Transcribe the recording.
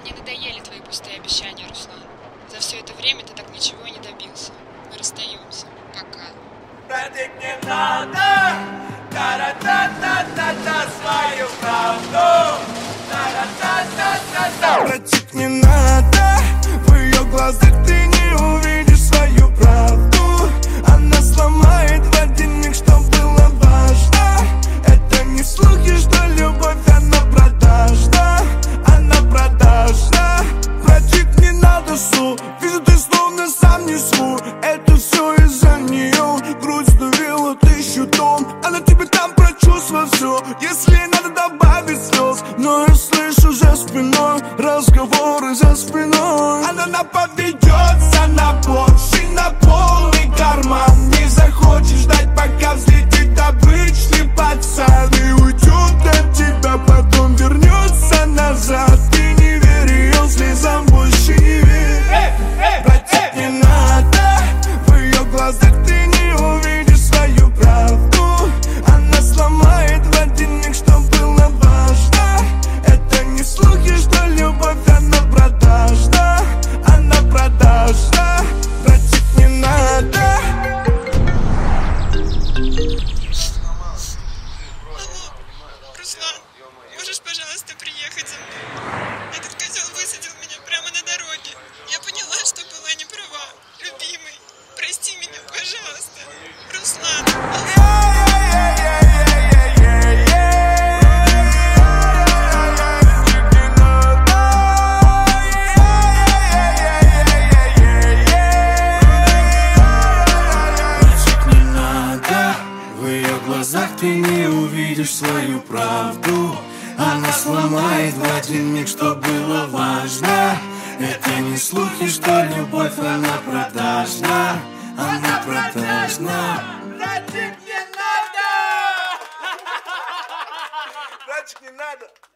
Мне надоели твои пустые обещания, Руслан. За все это время ты так ничего и не добился. Мы расстаемся. Пока. Братик, не надо, та-ра-та-та-та-та, свою правду. Та-ра-та-та-та-та. Братик, не надо, в ее глазах ты не увидишь свою правду. Она сломает в один миг, что было важно. Это не слухи, что любовь, она продажна. Она продажна. Братик, не надо слов, вижу, ты словно сам не свой. Это все из-за нее. Грудь сдавила 1000 тонн. Она тебе там прочувствует все. Если надо добавить слез, но я слышу за спиной разговоры за спиной. Она поведется на площадь, на полный карман. Не захочешь ждать, пока взлетит обычный пацан. И уйдет от тебя, потом вернется назад. Ты не верь ее слезам, больше не верь. Братик, не надо, в ее глазах ты не увидишь свою правду. Она сломает в один миг, что было важно. Это не слухи, что любовь, она продажна. Она продажна. Братик, не надо. Алло, Руслан, можешь, пожалуйста, приехать за мной? Этот козел высадил меня прямо на дороге. Я поняла, что была не права. Любимый, прости меня, пожалуйста. Руслан, ты не увидишь свою правду. Она сломает в один миг, что было важно. Это не слухи, что любовь, она продажна. Она продажна. Братик, не надо! Братик, не надо!